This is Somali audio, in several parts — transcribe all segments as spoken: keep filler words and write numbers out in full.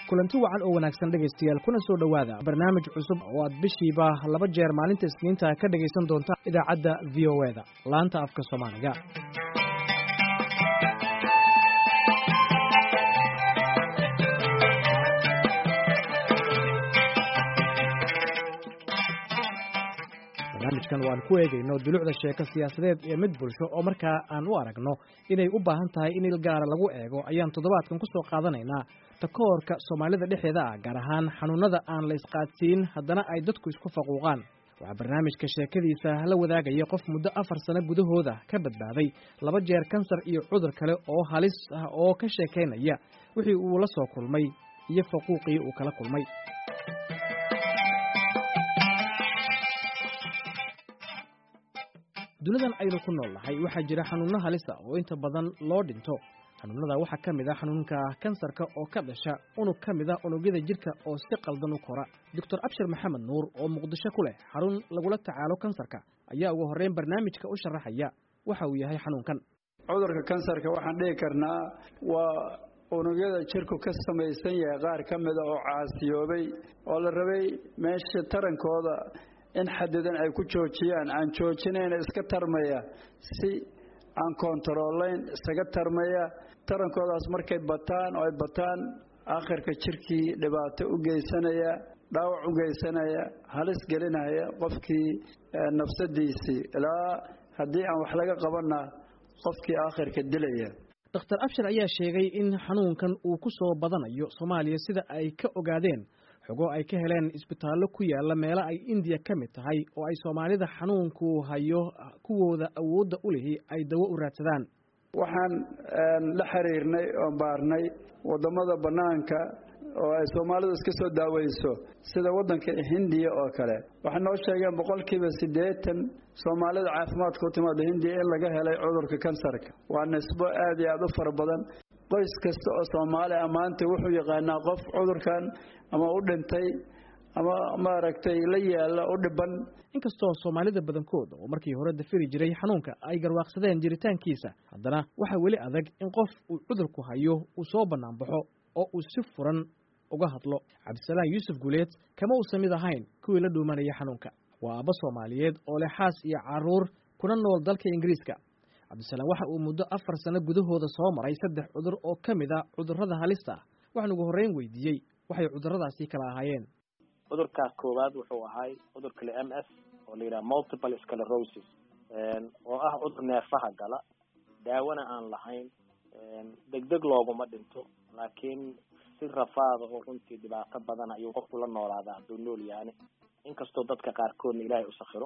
kulanti wacan oo wanaagsan dhegaystayaal kuna soo dhowaada barnaamij cusub oo aad bishiiba laba jeer maalinta Isniinta ka dhagaysan doonta idaacadda V O A da laanta afka Soomaaliga. barnaamijkan waan ku eegayno dulucda sheeko siyaasadeed ee mid bulsho oo markaa aan u aragno inay u baahan tahay in il gaara lagu eego ayaan toddobaadkan ku soo qaadanaynaa takoorka Soomaalida dhexdeeda ah gaar ahaan xanuunada aan la isqaadsiin haddana ay dadku isku faquuqaan. waxaa barnaamijka sheekadiisa la wadaagaya qof muddo afar sano gudahooda ka badbaaday laba jeer kansar iyo cudur kale oo halis ah oo ka sheekaynaya wixii uu la soo kulmay iyo faquuqii uu kala kulmay. dunidan aynu ku noolnahay waxaa jira xanuuno halis ah oo inta badan loo dhinto. xanuunada waxaa ka mid ah xanuunka kansarka oo ka dhasha unug ka mid ah unugyada jirka oo si qaldan u kora. doctor Abshir Maxamed Nuur oo Muqdisho ku leh xarun lagula tacaalo kansarka ayaa ugu horreyn barnaamijka u sharaxaya waxa uu yahay xanuunkan. cudurka kansarka waxaan dhihi karnaa waa unugyada jirku ka samaysan yahay qaar ka mid ah oo caasiyoobay oo la rabay meesha tarankooda in xadidan ay ku joojiyaan aan joojinayna iska tarmaya si aan kontaroolayn isaga tarmaya tarankoodaas markay bataan oo ay bataan aakhirka jirkii dhibaato u geysanaya dhaawac u geysanaya halis gelinaya qofkii nafsadiisii ilaa haddii aan wax laga qabanna qofkii aakhirka dilaya. doctor Abshir ayaa sheegay in xanuunkan uu ku soo badanayo Soomaaliya sida ay ka ogaadeen xogo ay ka heleen isbitaallo ku yaala meelo ay India ka mid tahay oo ay Soomaalida xanuunku hayo kuwooda awoodda u leh ay dawo u raadsadaan. waxaan la xiriirnay oo baarnay wadamada banaanka oo ay Soomaalidu iska soo daaweyso sida wadanka Hindiya oo kale waxay noo sheegeen boqolkiiba siddeetan Soomaalida caafimaadka u timaada Hindiya in laga helay cudurka kansarka. waa nisbo aad iyo aad u fara badan. qoys kasta oo Soomaali ah maanta wuxuu yaqaanaa qof cudurkan ama u dhintay ama maaragtay la yaala u dhiban. inkastoo Soomaalida badankooda oo markii hore dafiri jiray xanuunka ay garwaaqsadeen jiritaankiisa haddana waxa weli adag in qof uu cudurku hayo uu soo bannaan baxo oo uu si furan uga hadlo. Cabdisalaam Yuusuf Guleed kama uu samid ahayn kuwii la dhuumanaya xanuunka. waa aabba Soomaaliyeed oo leh xaas iyo caruur kuna nool dalka Ingiriiska. Cabdisalaam waxa uu muddo afar sano gudahooda soo maray saddex cudur oo ka mid ah cudurrada halista ah. waxaan ugu horreyn weydiiyey waxay cudurradaasi kala ahaayeen. cudurka koowaad wuxuu ahay cudurka M S oo la yiraahdo multiple sclerosis oo ah cudur neerfaha gala daawona aan lahayn degdeg looguma dhinto laakiin si rafaad oo runtii dhibaato badan ayuu qofku la noolaadaa hadduu nool yahay inkastoo dadka qaarkoodna Ilaahay u sakhiro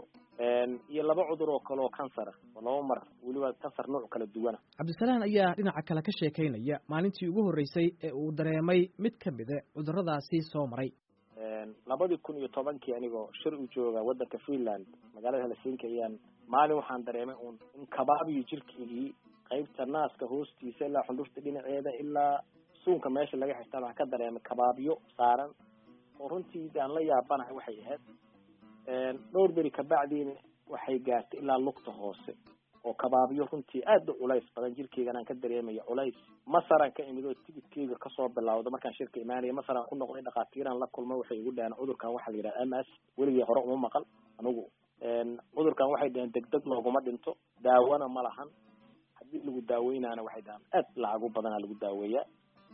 iyo laba cudur oo kale oo kansar ah oo laba mar waliba kansar nooc kala duwan. Cabdisalaam ayaa dhinaca kale ka sheekaynaya maalintii ugu horeysay ee uu dareemay mid ka mid ah cudurradaasi soo maray. labadii kun iyo tobankii anigoo shir u jooga wadanka Finland magaalada Helsinki ayaan maalin waxaan dareemay in kabaabiyo jirkeedii qaybta naaska hoostiisa ilaa xundurta dhinaceeda ilaa suunka meesha laga xirtaa waxaan ka dareemay kabaabiyo saaran oo runtii aan la yaabanahay waxay ahayd dhowr beri ka bacdiina waxay gaartay ilaa lugta hoose oo kabaabiyo runtii aad u culays badan jirkeygana aan ka dareemayo culays. masaran ka imid oo tigidkeyga kasoo bilowdo markaan shirka imaanaya masaran ku noqday dhaqaatiiraan la kulmay waxay igu dhaheen cudurkan waxaa la yidhaha M S weligii hore uma maqal anigu cudurkan waxay dhaheen degdeg looguma dhinto daawona ma lahan haddii lagu daaweynaana waxay dhahaan aad lacagu badanaa lagu daaweeyaa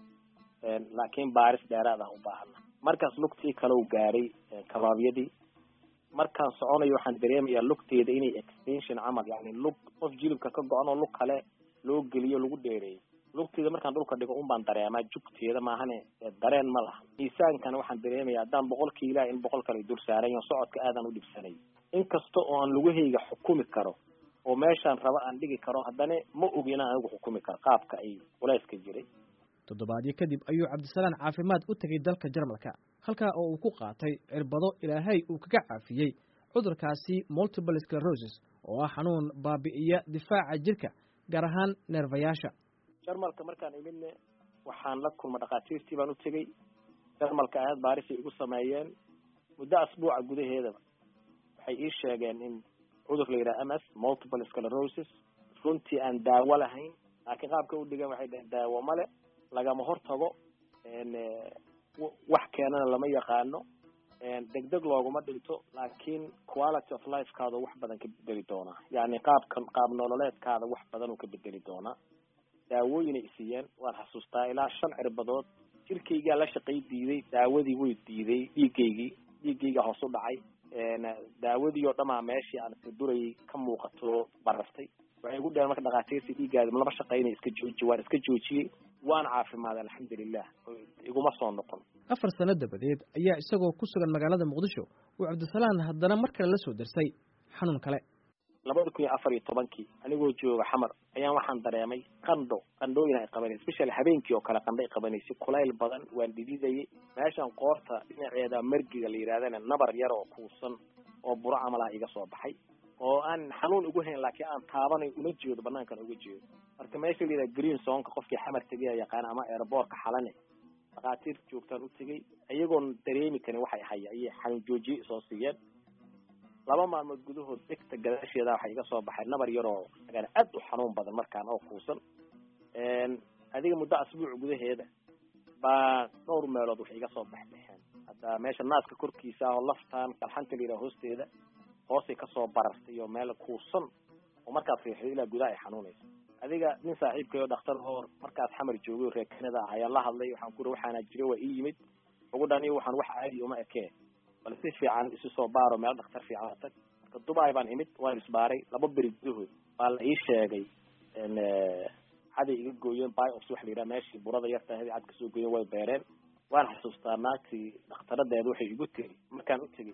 laakiin baaris dheeraad ah u baahana. markaas lugtii kale u gaaray kabaabiyadii markaan soconayo waxaan dareemayaa lugteeda inay extension camal yani lug qof jilibka ka go-an oo lug kale loo geliyo lagu dheereeyo. lugteeda markaan dhulka dhigo un baan dareemaa jugteeda maahane dareen ma laha. miisaankana waxaan dareemayaa haddaan boqol kiilaa in boqol kale dul saaran yaho socodka aadan u dhibsanay inkasta oo aan lugahayga xukumi karo oo meeshaan raba aan dhigi karo haddana ma ogi inaan anigu xukumi karo qaabka ay culayska jiray. toddobaadyo kadib ayuu Cabdisalaam caafimaad u tagay dalka Jarmalka halkaa oo uu ku qaatay cirbado Ilaahay uu kaga caafiyey cudurkaasi multiple sclerosis oo ah xanuun baabi'iya difaaca jirka gaar ahaan neerfayaasha. Jarmalka markaan imidne waxaan la kulmay dhaqaatiirtii baan u tagay Jarmalka aad baaris igu sameeyeen muddo asbuuca gudaheedaba waxay ii sheegeen in cudur la yiraahdo M S multiple sclerosis runtii aan daawo lahayn laakiin qaabka u dhigan waxay dhahdeen daawo male lagama hortago wax keenana lama yaqaano degdeg looguma dhinto laakiin quality of lifekaada wax badan ka bedeli doonaa yani qaabkan qaab nololeedkaada wax badan uu ka bedeli doonaa daawooyinay isiiyeen waan xasuustaa ilaa shan cirbadood jirkaygaa la shaqay diiday daawadii way diiday dhiigaygii dhiigayga hoos u dhacay daawadii oo dhamaa meeshii aan durayay ka muuqato baraftay waxay ugu dhaheen marka dhakhaatiirtii dhiiggaadi lama shaqaynay iska jooji waan iska joojiyey waan caafimaad alxamdulilah iguma soo noqon afar sano dabadeed ayaa isagoo ku sugan magaalada muqdisho uu cabdisalaan haddana mar kale la soo darsay xanuun kale labada kun iyo afar iyo tobankii anigoo jooga xamar ayaan waxaan dareemay qandho qandhooyin ay qabanaysa especially habeenkii oo kale qandho ay qabanaysay kulayl badan waan dhididayay meeshan qoorta dhinaceeda margiga la yidhahdana nabar yar oo kuusan oo buro camal ah iga soo baxay oo aan xanuun ugu hayn laakiin aan taabanay una jeedo banaankan uga jeedo marka meesha la yidhaha green zonka qofkii xamar tegaya yaqaan ama airboortka xalane dhakhaatiir joogtaan u tegay iyagoon dareemi karin waxay haya ayay xanuun joojiye soo siiyeen laba maalmood gudahood degta gadaasheeda waxay iga soo baxay nabar yaroo agana aad u xanuun badan markaan oo kuusan adiga muddo asbuuc gudaheeda baa dhowr meelood waxay iga soo baxbaxeen hadda meesha naaska korkiisa ah oo laftaan qalxanta la yidhaha hoosteeda hoosay kasoo barartay oo meel kuusan oo markaad fiixday ilaa gudaha ay xanuunayso adiga nin saaxiibkay oo dhakhtar hoor markaas xamar joogay reer Canada ah ayaan la hadlay waxaan ku iri waxaana jira waa ii yimid ugu dhani waxaan wax caadi uma ekee bal si fiican isu soo baaro meel dhakhtar fiican tag marka Dubai baan imid waan isbaaray laba beri gudahood baa la ii sheegay in hada iga gooyeen biopsy wax la yiraahdo meeshii burada yarta hadi cad ka soo gooyeen way beereen waan xasuustaa naagtii dhakhtaradeedu waxay igu tiri markaan u tagay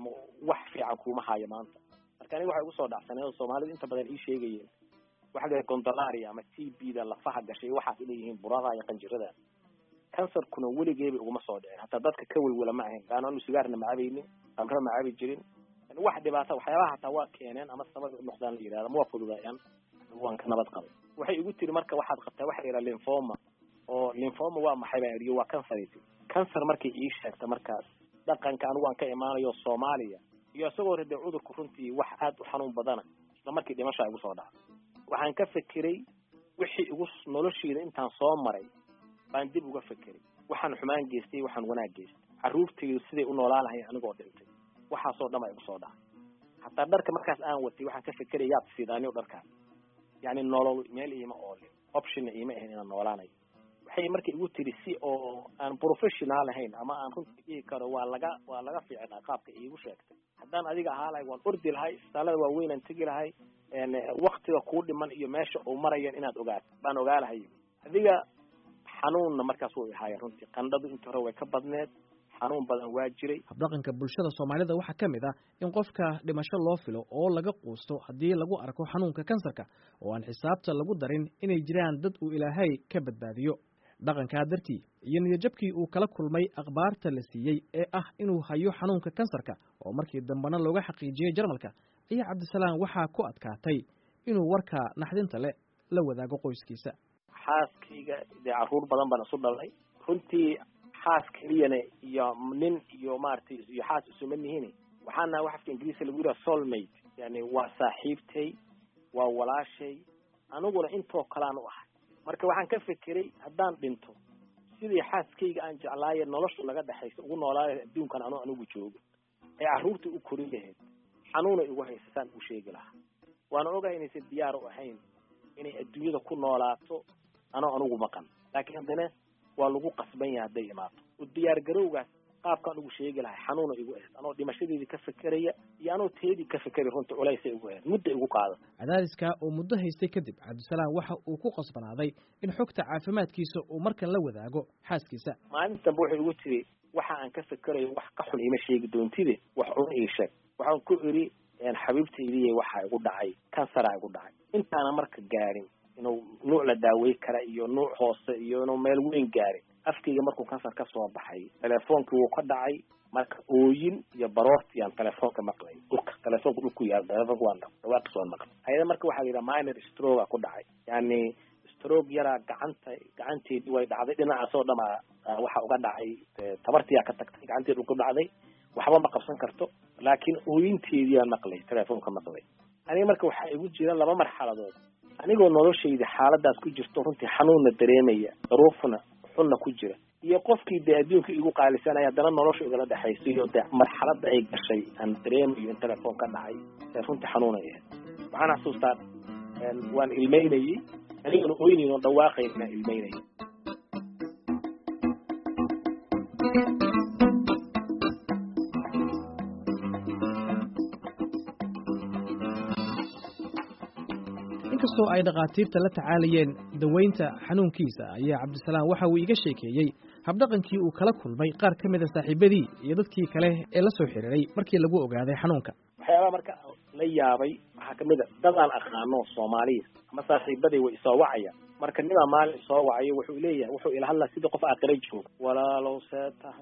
wax fiican kuma haayo maanta marka aniga waxa igu soo dhacsanay Soomaalidu inta badan ii sheegayeen waxa la gondolaria ama T B da lafaha gashay waxa ay leeyihiin burada iyo qanjirada cancer kuna weligeeba uguma soo dhicin hatta dadka ka walwala ma ahayn qaananu sigaarna ma cabaynin qamra ma cabi jirin wax dhibaato waxyaabaha hatta waa keeneen ama sabab u noqdaan la yiraahdo ma fududayaan waan ka nabad qabay waxay igu tiri marka waxaad qabtaa waxa la yiraahdo lymphoma oo lymphoma waa maxay baa yiri waa cancer cancer markay ii sheegta markaas dhaqanka anigu waan ka imaanayo Soomaaliya iyo isagoo rada cudurku runtii wax aad u xanuun badan isla markii dhimasho ay ugu soo dhacay waxaan ka fikiray wixii igu nolosheeda intaan soo maray baan dib uga fikiray waxaan xumaan geystay waxaan wanaag geystay caruurtaydu siday u noolaanahay anigoo dhintay waxa soo dhama igu soo dhacay hatta dharka markaas aan watay waxaan ka fikiray yaad sidaaniyo dharka yani nolol meel iima oole option iima ahayn inaan noolaanayo waxay markii igu tiri si oo aan professional ahayn ama aan runtii karo waa laga waa laga fiicnaa qaabka iigu sheegtay haddaan adiga ahaa lahay waan ordi lahay isbitaalada waaweyn aan tegi lahay waqtiga kuu dhiman iyo meesha uu marayeen inaad ogaato baan ogaa lahay adiga xanuunna markaas way ahaayeen runtii qandhadu inta hore way ka badneed xanuun badan waa jiray habdhaqanka bulshada Soomaalida waxa kamid ah in qofka dhimasho loo filo oo laga quusto hadii lagu arko xanuunka kansarka oo aan xisaabta lagu darin inay jiraan dad uu Ilaahay ka badbaadiyo dhaqanka dartii iyo niyadjabkii uu kala kulmay akhbaarta la siiyay ee ah inuu hayo xanuunka kansarka oo markii dambana looga xaqiijiyay Jarmalka ayaa Cabdisalaan waxa ku adkaatay inuu warka naxdinta leh la wadaago qoyskiisa xaaskayga de caruur badan baan isu dhalay runtii xaas keliyana iyo nin iyo maartay iyo xaas isu manihiin waxaana wax afka Ingiriisi lagu yiraahdo soulmate yani waa saaxiibtay waa walaashay aniguna intoo kalaan u ahay marka waxaan ka fikiray haddaan dhinto sidii xaaskayga aan jeclaayay nolosha laga dhaxayso ugu noolaayo adduunkan anu anigu joogo ee caruurta u korin lahayd xanuun ay ugu haystaan u sheegi lahaa waana ogahay inaysan diyaar u ahayn inay adduunyada ku noolaato anoo anigu maqan laakiin haddana waa lagu qasban yahay hadday imaato u diyaar garowgaas qaabkaan ugu sheegi lahay xanuuna igu ahayd anoo dhimashadeedii ka fikiraya iyo anoo teedii ka fikiri runtii culaysay igu ahayd muddo igu qaada cadaadiska oo muddo haystay kadib Cabdisalaan waxa uu ku qasbanaaday in xogta caafimaadkiisa uu markan la wadaago xaaskiisa maalinta dambe waxay igu tiri waxa aan ka fikirayo wax ka xun ima sheegi doontide wax un ii sheeg waxaan ku iri xabiibtaydii waxa igu dhacay kansara igu dhacay intaana marka gaarin inuu nuuc la daaway kara iyo nuuc hoose iyo inuu meel weyn gaarin afkayga markuu kansar ka soo baxay telefoonkii wuu ka dhacay marka ooyin iyo baroorti aan telefoonka maqlay dhulka telefoonka dhulku yaal telefoonka waan dhawaaqis waan maqlay ayada marka waxaa la yidhaha minor stroke ku dhacay yani stroke yaraa gacanta gacanteedii way dhacday dhinacaasoo dhama waxa uga dhacay tabartiyaa ka tagtay gacanteed ku dhacday waxba ma qabsan karto laakiin ooyinteedii aan maqlay telefoonka maqlay aniga marka waxaa igu jira laba marxaladood anigoo noloshayda xaaladaas ku jirto runtii xanuunna dareemaya daruufna xunna ku jira iyo qofkii dee adduunka igu qaalisanaya haddana nolosha igala dhexayso iyo dee marxaladda ay gashay aan dareemayo in telefoon ka dhacay ee runtii xanuunay ahayd. waxaan xasuustaa waan ilmeynayey anigana oynayn oo dhawaaqayn inaan ilmeynayay. inkastoo ay dhakhaatiirta la tacaalayeen daweynta xanuunkiisa ayaa cabdisalaam waxa uu iga sheekeeyey habdhaqankii uu kala kulmay qaar ka mid a saaxiibadii iyo dadkii kale ee la soo xiriiray markii lagu ogaaday xanuunka. waxyaabaha marka la yaabay waxaa ka mid a dad aan aqaano Soomaaliya ama saaxiibaday way soo wacaya marka nima maalin soo wacayo wuxuu leeyahay wuxuu ila hadlaa sidii qof aakhira jooga walaalow seetaha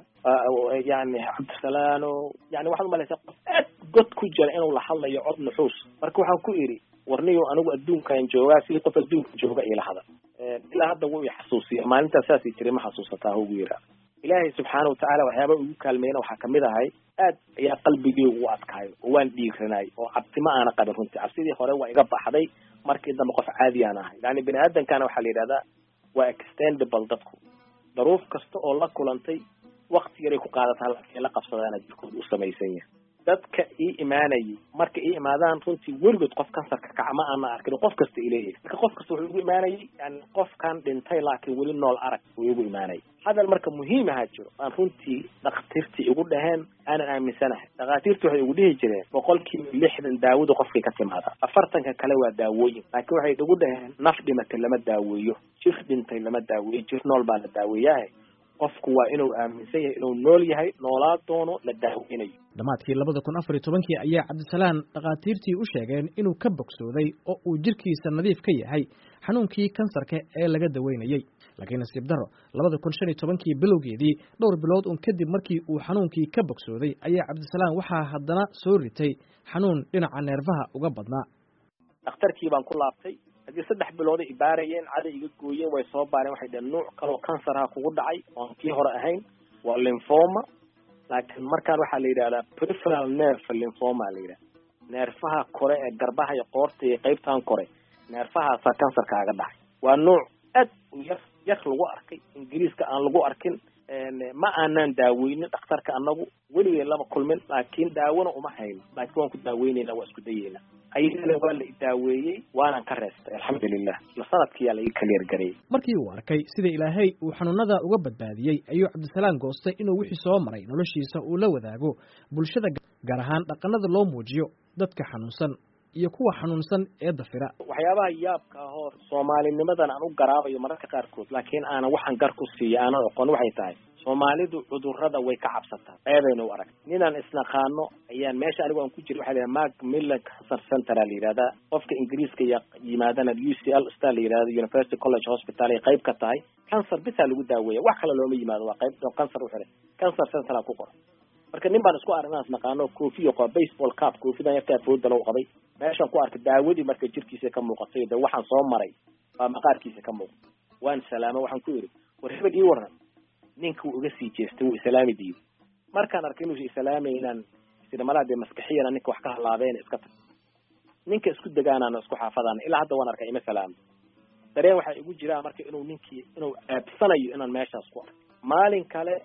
yani cabdisalaano yani waxaad malaysaa qof aad god ku jira inuu la hadlayo cod nuxuus. marka waxaan ku iri warniyo anigu adduunkan joogaa sidii qof adduunka jooga ila hada ilaa hadda wuu i xasuusiya maalintaas saasii jiray ma xasuusataa ugu yira. ilaahay subxaana watacaala waxyaaba ugu kaalmeeyna waxaa kamid ahay aad ayaa qalbigeygu u adkaayo oo waan dhiiranay oo cabsima aana qabin runtii. cabsidii hore waa iga baxday markii dambe qof caadi aan ahay. yani bini aadamkana waxaa la yidhahdaa waa extendable dadku daruuf kasta oo la kulantay wakti yaray ku qaadataa laakiin la qabsadaana jirkooda u samaysan yahay. dadka ii imaanayay marka ii imaadaan runtii weligood qof kansarka kaca ma aana arkin qof kasta ileeyahay. marka qof kasta wuxuu igu imaanayay yani qofkan dhintay laakiin weli nool arag uu igu imaanayay. hadal marka muhiim aha jiro aan runtii dhakhaatiirtii igu dhaheen aanan aaminsanahay. dhakhaatiirtu waxay igu dhihi jireen boqolkiiba lixdan daawada qofkay ka timaada afartanka kale waa daawooyin. laakiin waxay igu dhaheen naf dhimatay lama daaweeyo, jir dhintay lama daaweeyo, jir nool baa la daaweeyahay. qofku waa inuu aaminsan yahay inuu nool yahay noolaa doono la daaweynayo. dhammaadkii labada kun afar iyo tobankii ayaa cabdisalaam dhakhaatiirtii u sheegeen inuu ka bogsooday oo uu jirkiisa nadiif ka yahay xanuunkii kansarka ee laga daweynayey. laakiin nasiib darro labada kun shan iyo tobankii bilowgeedii dhowr bilood un kadib markii uu xanuunkii ka bogsooday ayaa cabdisalaam waxaa haddana soo ritay xanuun dhinaca neerfaha uga badnaa. dhakhtarkii baan ku laabtay haddii saddex bilood ay baarayeen caday iga gooyeen way soo baareen waxay dhaheen nuuc kaloo kansarha kugu dhacay oon kii hore ahayn waa lymphoma. laakiin markaan waxaa la yidhahdaa peripheral nerve lymphoma la yidhahda neerfaha kore ee garbaha iyo qoorta iyo qaybtan kore neerfahaasaa kansarkaaga dhacay. waa nuuc aad u yar yar lagu arkay ingiriiska aan lagu arkin. ma aanaan daaweynin dhakhtarka anagu weligay lama kulmin laakiin daawona uma hayno laakiin waan ku daaweynayna waa isku dayeyna. ayagana waa la idaaweeyey waanaan ka reestay alxamdulilah sanadkiyaa la ii kalier gareeyey. markii uu arkay sida ilaahay uu xanuunada uga badbaadiyey ayuu cabdisalaam goostay inuu wixii soo maray noloshiisa uu la wadaago bulshada gaar ahaan dhaqanada loo muujiyo dadka xanuunsan iyo kuwa xanuunsan ee dafira. waxyaabaha yaabka ahoo soomaalinimadan aan u garaabayo mararka qaarkood laakiin aanan waxaan gar ku siiya aanan oqon waxay tahay soomaalidu cudurrada way ka cabsataa ceebayna u arag. ninaan isnaqaano ayaan meesha anigu aan ku jira waxaa la yidhaha Macmillan Cancer Center la yidhahdaa qofka ingiriiska yimaadana U C L star la yidhahda University College Hospital ay qayb ka tahay cancer bisaa lagu daaweeya wax kale looma yimaado waa qayb cancer u xiray cancer center ku qoran. marka nin baan isku aragnaas naqaano koofiyo qaba baseball cap koofidan yartaa fooda loo qabay meeshan ku arkay daawadii marka jirkiisa ka muuqatay de waxaan soo maray baa maqaarkiisa ka muuqday. waan salaamo waxaan ku yiri war hebel ii waran ninka uu uga sii jeestay uu islaami diiday. markaan arkay inuu islaamay inaan sida malaade maskaxiyana ninka wax ka halaabeen iska tag ninka isku dagaanana isku xaafadana ilaa hadda waan arkay ima salaam dareen waxa igu jira marka inuu ninkii inuu aabsanayo inaan meeshaas ku arkay. maalin kale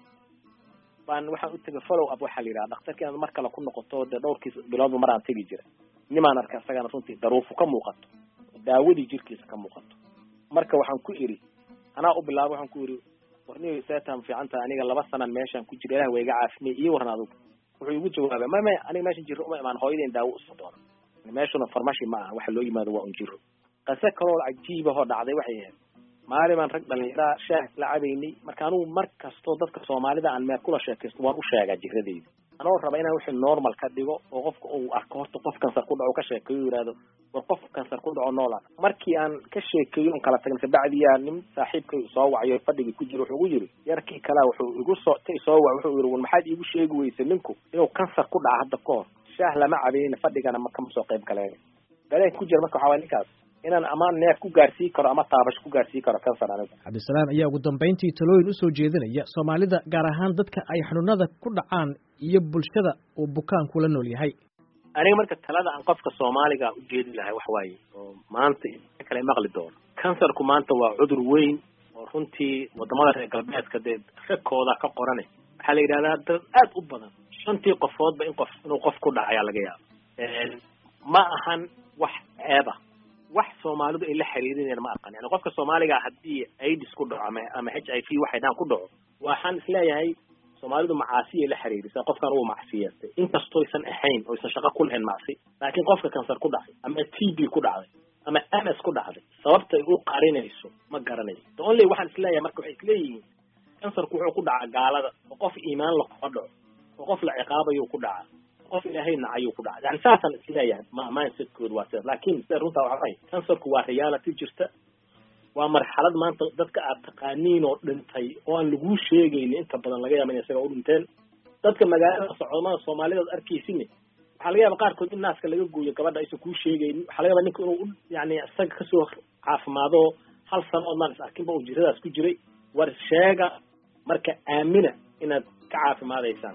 baan waxaan u tagay follow up waxa la yiraahdaa dhakhtarkii aan mar kale ku noqoto de dhowrkiis bilood mar aan tagi jira nimaan arkay asagana runtii daruufu ka muuqato daawadii jirkiisa ka muuqato. marka waxaan ku iri anaa u bilaabo waxaan ku iri warniyo seetaan fiicanta aniga laba sanan meeshan ku jira ilaahay way iga caafimay iyo waran adigu. wuxuu igu jawaabay ma ma aniga meeshan jiro uma imaan hooyadeen daawo u soo doona meeshuna farmashi ma aha waxa loo yimaado waa un jiro. qase kaloo cajiib ah oo dhacday waxay ahayd maalin baan rag dhalinyara shaah la cabaynay marka anugu mar kastoo dadka Soomaalida aan meel kula sheekaysto waan u sheegaa jiradeyda anoo raba inaan wixii normal ka dhigo oo qofka uu arko horta qof kansar ku dhaco ka sheekeeyo yiraahdo war qof kansar ku dhaco noolaan. markii aan ka sheekeeyo kala tagnay bacdiyaa nin saaxiibkay soo wacayo fadhiga ku jiro wuxuu ugu yiri yarkii kala wuxuu igu soo tay soo wac wuxuu yiri war maxaad iigu sheegi weysay ninku inuu kansar ku dhaco hadda ka hor shaah lama cabayna fadhigana ma ka soo qayb galeen. galeen ku jira marka waxa waa ninkaas inaan amaan neef ku gaarsii karo ama taabash ku gaarsii karo kansar aniga. cabdisalaam ayaa ugu dambeyntii talooyin u soo jeedinaya Soomaalida gaar ahaan dadka ay xanuunada ku dhacaan iyo bulshada uu bukaanku la nool yahay. aniga marka talada aan qofka Soomaaliga u jeedin lahay wax waaye oo maanta kale maqli doono kansarku maanta waa cudur weyn oo runtii wadamada reer galbeedka dee rekooda ka qorane waxaa la yidhahdaa dad aad u badan shantii qofoodba in qof inuu qof ku dhacayaa laga yaabo ma ahan wax ceeba wax Soomaalidu ay la xiriirinayaan ma aqaan yani qofka Soomaaliga haddii AIDS ku dhaco ama ama H I V waxay dhaan ku dhaco waxaan isleeyahay Soomaalidu macaasiye la xiriirisa qofkan uu macsiyastay inkastoo aysan ahayn oo aysan shaqo ku lahayn macsi laakiin qofka kansar ku dhacay ama T B ku dhacay ama M S ku dhacday sababta ay u qarinayso ma garanayo the only waxaan isleeyahay marka waxay isleeyihiin kansarku wuxuu ku dhacaa gaalada oo qof iimaan la ku dhaco oo qof la ciqaabayo ku dhaca qof ilaahay nacayo ku dhaca yani saasan isleeyahay ma mindset good waa sida laakiin sida runta waxa ay kansarku waa reality jirta waa marxalad maanta dadka aad taqaaniin oo dhintay oo aan lagu sheegaynin inta badan laga yaabo in isaga u dhinteen dadka magaalada socodmada Soomaalida arkaysin waxa laga yaabaa qaarkood in naaska laga gooyo gabadha aysan ku sheegaynin waxa laga yaabaa ninka inuu yani isaga ka soo caafimaado hal sano oo maan arkinba uu jiradaas ku jiray war sheega marka aamina inaad ka caafimaadaysaan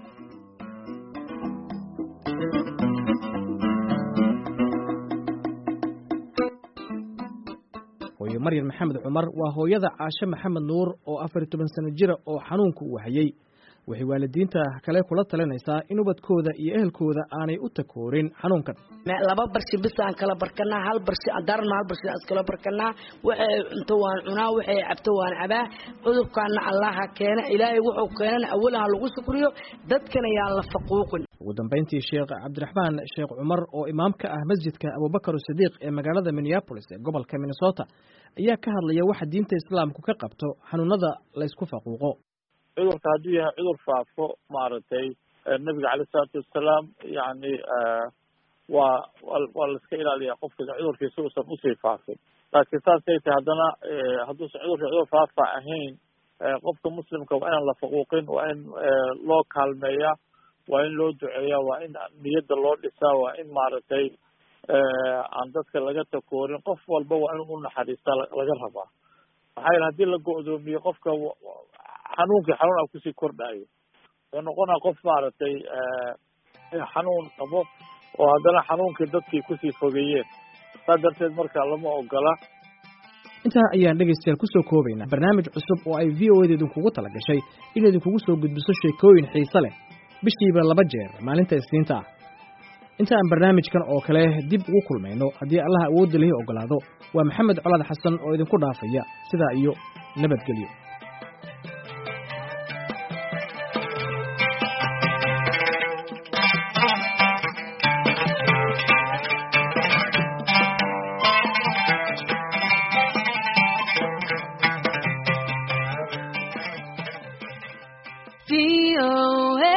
hooyo Maryam Maxamed Cumar waa hooyada Caasha Maxamed Nuur oo afar iyo toban sano jira oo xanuunku u hayay waxay waalidiinta kale kula talinaysaa in ubadkooda iyo ehelkooda aanay u takoorin xanuunkan laba barsi bis aan kala barkanaa hal barsi adarna hal barsi aan kala barkanaa waxay inta waan cunaa waxay cabto waan cabaa cudurkaana Allah keena ilaahay wuxuu keenana awalaha lagu shukriyo dadkana yaa la faquuqin ugu dambeyntii Sheekh Cabdiraxmaan Sheekh Cumar oo imaamka ah masjidka Abubakar Sidiiq ee magaalada Minneapolis ee gobolka Minnesota ayaa ka hadlaya waxa diinta Islaamku ka qabto xanuunada la isku faquuqo cudurka hadduu yahay cudur faafo maaragtay nabiga caleyhi salaatu wasalaam yani waa waa la iska ilaaliyaa qofka cudurkiisa uusan usii faafin laakiin saasay tahay haddana hadduusan cudurka cudur faafa ahayn qofka muslimka waa inaan la faquuqin waa in loo kaalmeeyaa waa in loo duceeyaa waa in niyadda loo dhisaa waa in maaragtay aan dadka laga takoorin qof walba waa in u naxariistaa laga rabaa maxaa yeele haddii la go'doomiyo qofka xanuunkii xanuun a kusii kordhayo wuxuu noqonaa qof maaragtay xanuun qabo oo haddana xanuunkii dadkii kusii fogeeyeen saa darteed marka lama ogola intaa ayaan dhegaystayaal kusoo koobaynaa barnaamij cusub oo ay v o a da idinkugu tala gashay in idinkugu soo gudbiso sheekooyin xiise leh bishiiba laba jeer maalinta Isniinta ah inta aan barnaamijkan oo kale dib ugu kulmayno haddii Allah awoodda leh ogolaado waa Maxamed Colaad Xasan oo idinku dhaafaya sidaa iyo nabadgelyo V O A